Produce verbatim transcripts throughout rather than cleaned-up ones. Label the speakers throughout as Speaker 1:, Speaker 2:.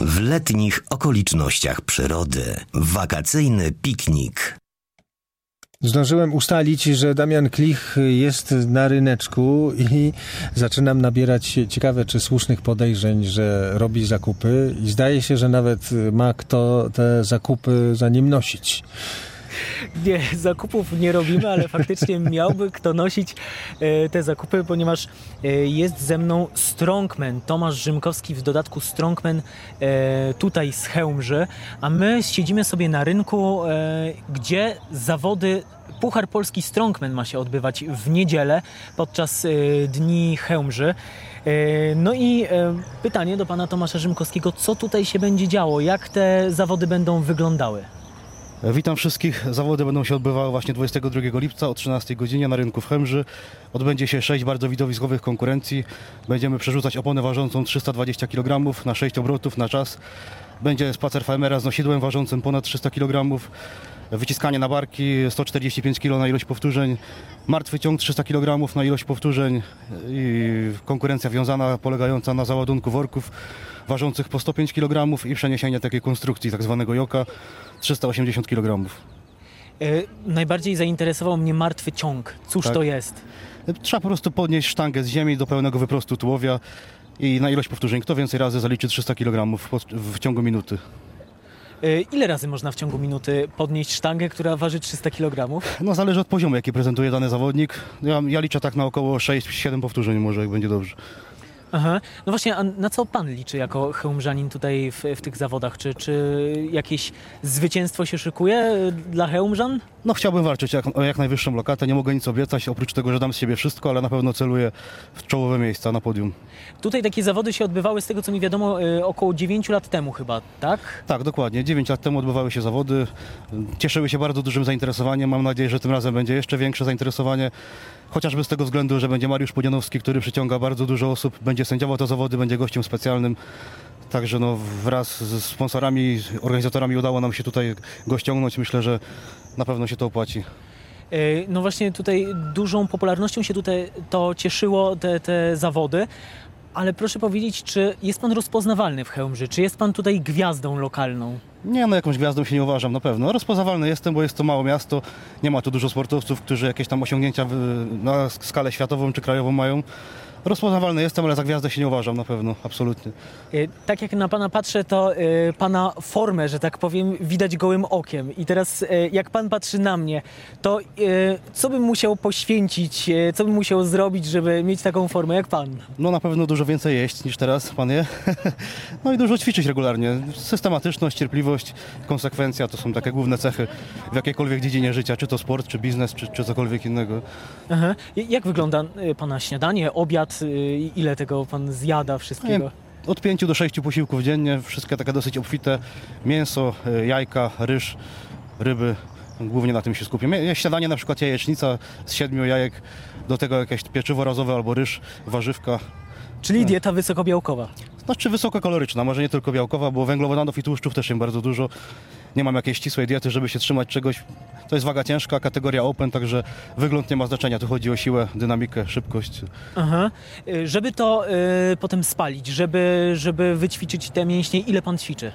Speaker 1: W letnich okolicznościach przyrody. Wakacyjny piknik.
Speaker 2: Zdążyłem ustalić, że Damian Klich jest na ryneczku i zaczynam nabierać ciekawe czy słusznych podejrzeń, że robi zakupy i zdaje się, że nawet ma kto te zakupy za nim nosić.
Speaker 3: Nie, zakupów nie robimy, ale faktycznie miałby kto nosić e, te zakupy, ponieważ e, jest ze mną strongman Tomasz Rzymkowski, w dodatku strongman e, tutaj z Chełmży, a my siedzimy sobie na rynku, e, gdzie zawody Puchar Polski Strongman ma się odbywać w niedzielę podczas e, Dni Chełmży. E, no i e, pytanie do pana Tomasza Rzymkowskiego, co tutaj się będzie działo, jak te zawody będą wyglądały?
Speaker 4: Witam wszystkich. Zawody będą się odbywały właśnie dwudziestego drugiego lipca o trzynastej godzinie na rynku w Chełmży. Odbędzie się sześć bardzo widowiskowych konkurencji. Będziemy przerzucać oponę ważącą trzysta dwadzieścia kilogramów na sześć obrotów na czas. Będzie spacer farmera z nosidłem ważącym ponad trzysta kilogramów. Wyciskanie na barki sto czterdzieści pięć kilogramów na ilość powtórzeń. Martwy ciąg trzysta kilogramów na ilość powtórzeń i konkurencja wiązana polegająca na załadunku worków ważących po sto pięć kilogramów i przeniesienie takiej konstrukcji tak zwanego joka trzysta osiemdziesiąt kilogramów.
Speaker 3: Yy, najbardziej zainteresował mnie martwy ciąg. Cóż
Speaker 4: Tak.
Speaker 3: to jest?
Speaker 4: Trzeba po prostu podnieść sztangę z ziemi do pełnego wyprostu tułowia i na ilość powtórzeń. Kto więcej razy zaliczy trzysta kilogramów w ciągu minuty.
Speaker 3: Yy, ile razy można w ciągu minuty podnieść sztangę, która waży trzysta kilogramów?
Speaker 4: No zależy od poziomu, jaki prezentuje dany zawodnik. Ja, ja liczę tak na około sześć siedem powtórzeń może, jak będzie dobrze.
Speaker 3: Aha. No właśnie, a na co pan liczy jako chełmżanin tutaj w, w tych zawodach? Czy, czy jakieś zwycięstwo się szykuje dla chełmżan?
Speaker 4: No chciałbym walczyć jak, o jak najwyższą lokatę. Nie mogę nic obiecać, oprócz tego, że dam z siebie wszystko, ale na pewno celuję w czołowe miejsca na podium.
Speaker 3: Tutaj takie zawody się odbywały, z tego co mi wiadomo, około dziewięć lat temu chyba, tak?
Speaker 4: Tak, dokładnie. dziewięć lat temu odbywały się zawody. Cieszyły się bardzo dużym zainteresowaniem. Mam nadzieję, że tym razem będzie jeszcze większe zainteresowanie. Chociażby z tego względu, że będzie Mariusz Pudzianowski, który przyciąga bardzo dużo osób, będzie sędziował te zawody, będzie gościem specjalnym. Także no, wraz z sponsorami, organizatorami udało nam się tutaj go ściągnąć. Myślę, że na pewno się to opłaci.
Speaker 3: No właśnie tutaj dużą popularnością się tutaj to cieszyło, te, te zawody. Ale proszę powiedzieć, czy jest pan rozpoznawalny w Chełmży? Czy jest pan tutaj gwiazdą lokalną?
Speaker 4: Nie, no jakąś gwiazdą się nie uważam, na pewno. Rozpoznawalny jestem, bo jest to małe miasto. Nie ma tu dużo sportowców, którzy jakieś tam osiągnięcia na skalę światową czy krajową mają. Rozpoznawalny jestem, ale za gwiazdę się nie uważam, na pewno, absolutnie.
Speaker 3: Tak jak na pana patrzę, to pana formę, że tak powiem, widać gołym okiem. I teraz jak pan patrzy na mnie, to co bym musiał poświęcić, co bym musiał zrobić, żeby mieć taką formę jak pan?
Speaker 4: No na pewno dużo więcej jeść niż teraz pan je. No i dużo ćwiczyć regularnie. Systematyczność, cierpliwość, konsekwencja to są takie główne cechy w jakiejkolwiek dziedzinie życia, czy to sport, czy biznes, czy, czy cokolwiek innego.
Speaker 3: Aha. Jak wygląda pana śniadanie, obiad? Ile tego pan zjada wszystkiego?
Speaker 4: Od pięciu do sześciu posiłków dziennie, wszystkie takie dosyć obfite. Mięso, jajka, ryż, ryby. Głównie na tym się skupię. Śniadanie na przykład jajecznica z siedmiu jajek, do tego jakieś pieczywo razowe albo ryż, warzywka.
Speaker 3: Czyli dieta wysokobiałkowa?
Speaker 4: Znaczy wysokokaloryczna, może nie tylko białkowa, bo węglowodanów i tłuszczów też jem bardzo dużo. Nie mam jakiejś ścisłej diety, żeby się trzymać czegoś. To jest waga ciężka, kategoria open, także wygląd nie ma znaczenia. Tu chodzi o siłę, dynamikę, szybkość.
Speaker 3: Aha. Żeby to y, potem spalić, żeby, żeby wyćwiczyć te mięśnie, ile pan ćwiczy?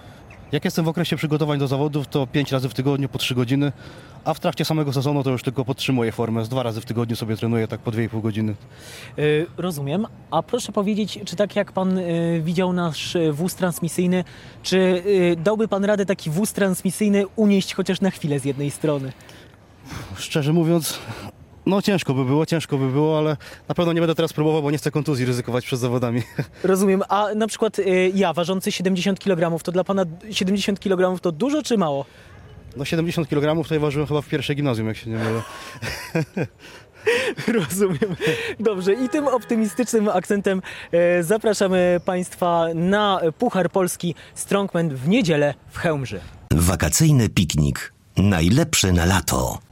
Speaker 4: Jak jestem w okresie przygotowań do zawodów, to pięć razy w tygodniu po trzy godziny, a w trakcie samego sezonu to już tylko podtrzymuję formę. Z dwa razy w tygodniu sobie trenuję, tak po dwie i pół godziny.
Speaker 3: Yy, rozumiem. A proszę powiedzieć, czy tak jak pan yy, widział nasz wóz transmisyjny, czy yy, dałby pan radę taki wóz transmisyjny unieść chociaż na chwilę z jednej strony?
Speaker 4: Szczerze mówiąc, no ciężko by było, ciężko by było, ale na pewno nie będę teraz próbował, bo nie chcę kontuzji ryzykować przed zawodami.
Speaker 3: Rozumiem. A na przykład yy, ja, ważący siedemdziesiąt kilogramów, to dla pana siedemdziesiąt kilogramów to dużo czy mało?
Speaker 4: No siedemdziesiąt kilogramów to ja ważyłem chyba w pierwszej gimnazjum, jak się nie mylę.
Speaker 3: Rozumiem. Dobrze, i tym optymistycznym akcentem e, zapraszamy państwa na Puchar Polski Strongman w niedzielę w Chełmży.
Speaker 1: Wakacyjny piknik. Najlepszy na lato.